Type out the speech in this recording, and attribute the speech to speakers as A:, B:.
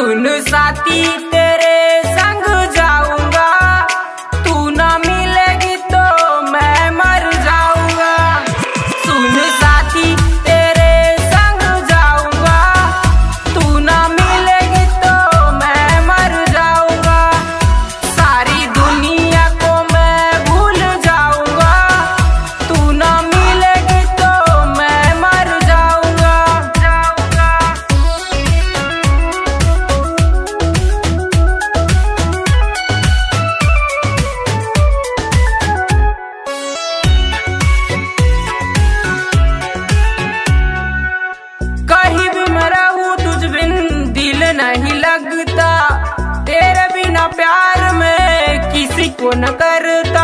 A: सुन साथी तेरे संग जाऊंगा, तू ना मिलेगी तो मैं मर जाऊंगा। सुन साथी तेरे संग जाऊंगा, तू ना मिलेगी तो मैं मर जाऊंगा। सारी दुनिया को मैं भूल जाऊंगा, तू ना मिलेगी तो मैं मर जाऊंगा। कहीं भी मैं रहूं तुझ बिन दिल नहीं लगता, तेरे बिना प्यार में किसी को न करता।